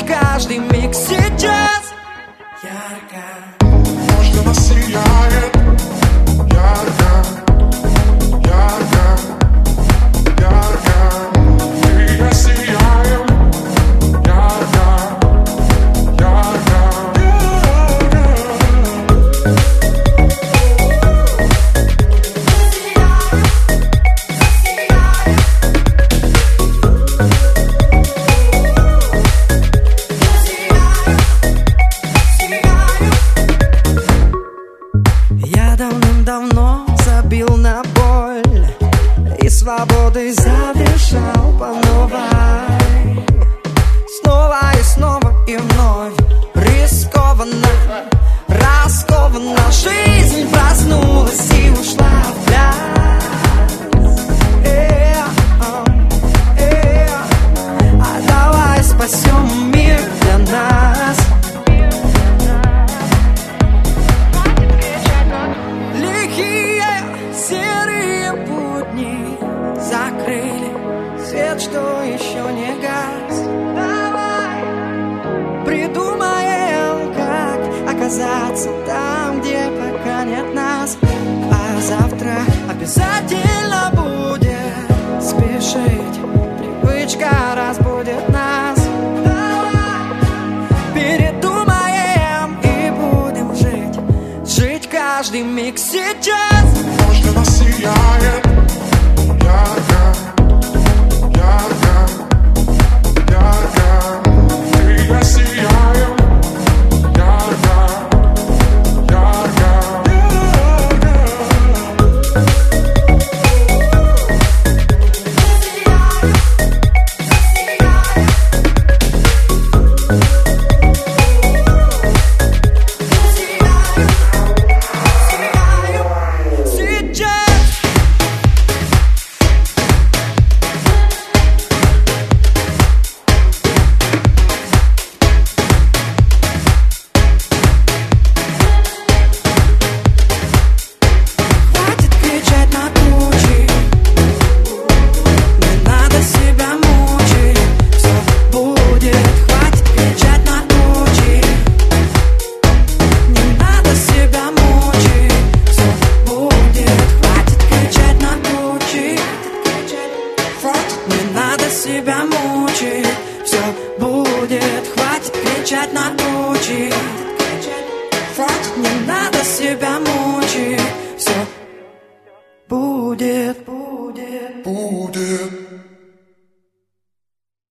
каждый миг сейчас. Ярко. Может, она сияет. Ярко, ярко, ярко. Ты и я сияем. Ярко, ярко, Я давным-давно забил на боль и свободой задышал по новой. Снова и снова и вновь рискованно, раскованно жизнь проснулась и ушла в пляс. А давай спасем мир для нас. Лихие серые будни закрыли свет, что еще не гас. Давай придумаем, как оказаться там, где пока нет нас. А завтра обязательно будет спешить, привычка разбудит нас. Давай передумаем и будем жить каждый миг сейчас. может, она сияет. Ярко, ярко, ярко. Ты и я сияем. Ярко, ярко, Сейчас. Хватит кричать на тучи, не надо себя мучить, все будет. Хватит кричать на тучи, не надо себя мучить, все будет. Хватит кричать на тучи, хватит, не надо себя мучить, все будет. Хватит кричать на тучи.